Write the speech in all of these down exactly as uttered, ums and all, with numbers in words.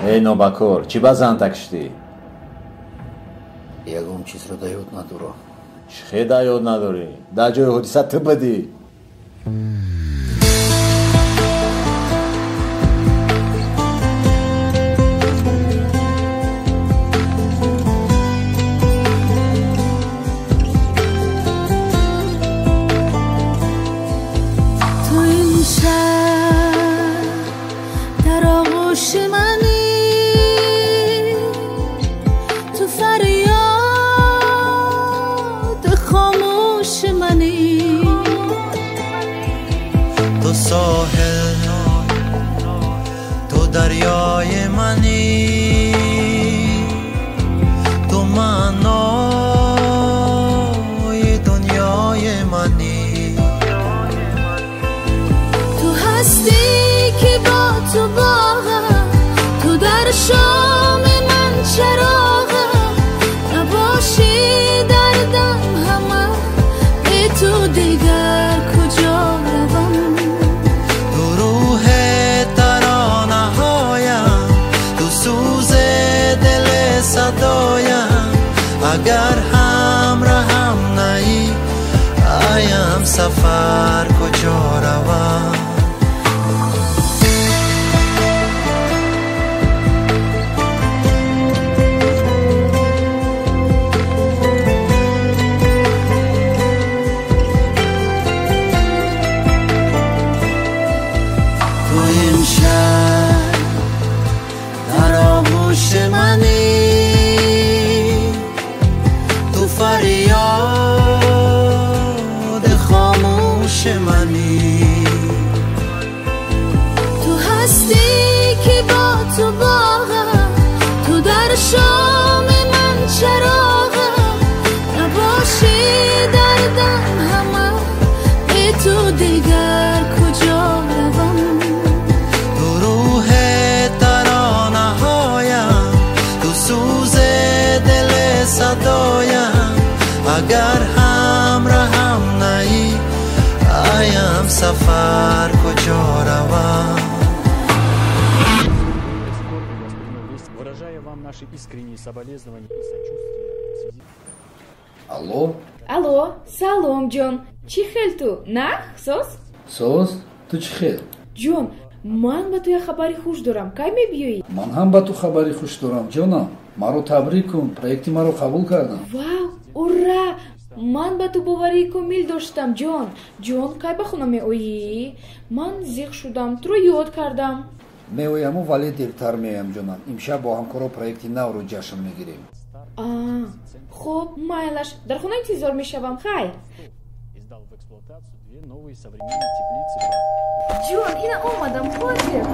ای نوبکور چی بازن تکشتی؟ یکم چیز رو دایود ندارم. چه دایود نداری؟ در جای حدیثت تو بدی؟ ساحل تو دریای منی، تو معنای دنیای منی، تو هستی که با تو باغم، تو در شام من چراغم، نباشی دردم همه به تو دیگر کجا روم. اگر همراهم نهی آیم سفر کجا روم. تو امشب در آغوش منی، فریاد خاموش منی، تو هستی که با تو باغم، تو در شام من چراغم، نباشی دردم همه به تو دیگر کجا روم. تو روح ترانه هایم، تو سوز دل صدایم، اگر همراهم نهی آیم سفر کجا روم. Выражаю вам наши искренние соболезнования и сочувствие. Алло? Алло, салом جون. چی خیل تو؟ نه سوس؟ سوس؟ تو چی خیل؟ جون من با تو یه خبری خوش دارم. کی میبیایی؟ من هم با تو خبری خوش دارم جونم. مرا تبریک کن، پروژه مرا قبول کردم. واو ура! من با تو باوری کامل داشتم جون. جون کی به خونه میایی؟ من زیق شدم، تو رو یاد کردم. میایم ولی دیرتر میایم جونم. امشب با همکارا پروژه نو رو جشن میگیریم. آه خب مایلش در خونه انتظار میشوم. خیر جون اینا اومدم خودت.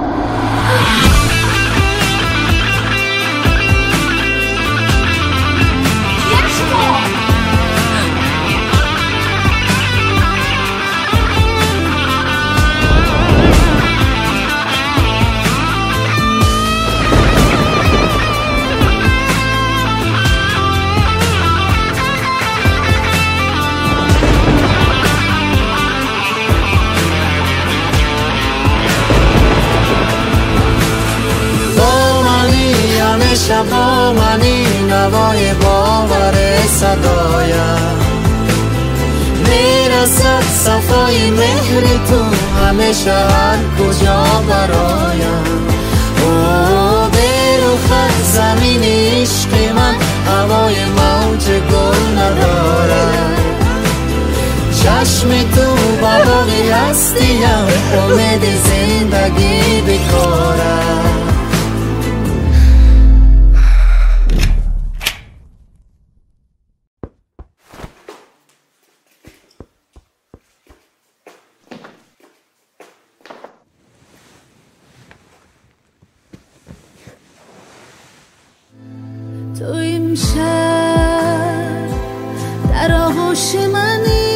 با منی نوای باور صدایم، میرسد صفای مهر تو همیشه هر کجا برایم. او بیروخت زمین عشق من هوای موج گل ندارد، چشم تو باقی هستیم امید زندگی بکارد. تو امشب در آغوش منی،